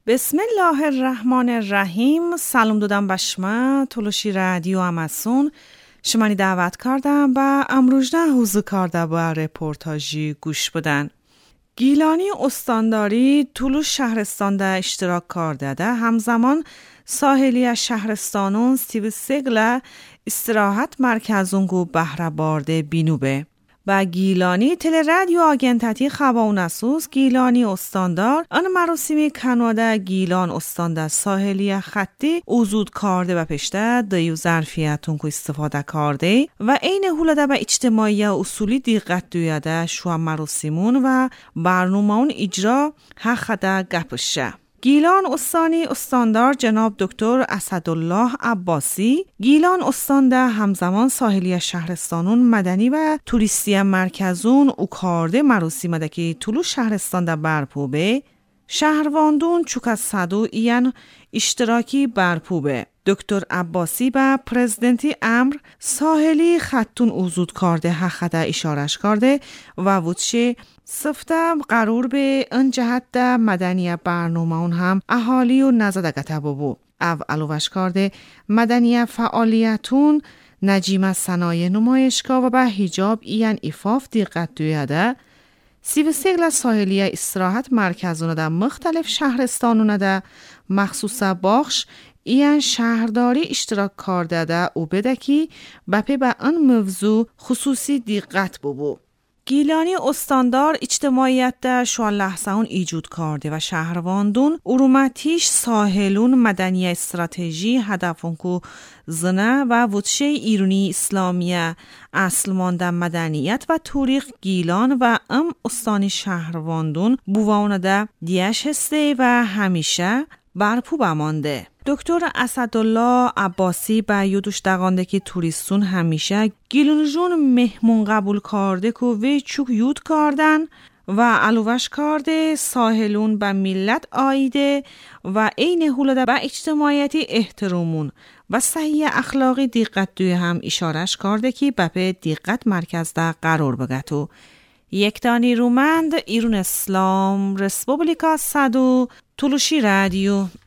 بسم الله الرحمن الرحیم. سلام دادم به شما تلوشی رادیو اماسون. شمانی دعوت کردم و امروز نه حضور کرده با رپورتاجی گوش بدن. گیلانی استانداری طول شهرستان ده اشتراک کرده ده همزمان ساحلی شهرستانون سیو سگل استراحت مرکزون گو بهره بارده بینوبه. و گیلانی تل رادیو آگنتاتی خباونسوز گیلانی استاندار آن مراسمی کنواده گیلان استاندار ساحلی خطی اوزود کرده و پشته دیو ظرفیتون که استفاده کرده و این حولده به اجتماعی اصولی دقت دویده شو مراسمون و برنامه اون اجرا حقده گپشه. گیلان استانی استاندار جناب دکتر اسدالله عباسی گیلان استانده همزمان ساحلی شهرستانون مدنی و توریستی مرکزون او کارده مراسمه که طول شهرستان ده برپوبه شهرواندون چوک از صدو این اشتراکی برپوبه. دکتر عباسی با پرزیدنتی امر ساحلی خطون اوزود کرده حقده اشارش کرده و وچه سفته قرار به ان جهت ده مدنی برنامه اون هم اهالی و نزده گتبو بو. علوش کرده مدنی فعالیتون نجیم صنایع نمایشگاه و به حجاب این ایفاف دقت دویده سیو سگل ساحلی استراحت مرکزون ده مختلف شهرستانون ده مخصوص باخش این شهرداری اشتراک کرده ده او بده کی بپی به ان موضوع خصوصی دقت بو. گیلانی استاندار اجتماعیت ده شوان لحظه اون ایجود کرده و شهرواندون ارومتیش ساحلون مدنی استراتژی هدفون کو زنه و وچه ایرانی اسلامیه اصل مانده مدنیت و توریق گیلان و استانی شهرواندون بووان ده دیش هسته و همیشه برپو بمانده. دکتر اسدالله عباسی با یودش دقانده که توریستون همیشه گیلونجون مهمون قبول کرده که وی چوک یود کردن و علوش کرده ساحلون به ملت آیده و این حولده به اجتماعیتی احترامون و صحیح اخلاقی دقت دوی هم اشارش کرده که به دقت مرکز ده قرار بگتو. یک دانی رومند ایرون اسلام رسپوبلیکا صدو تلوشی رادیو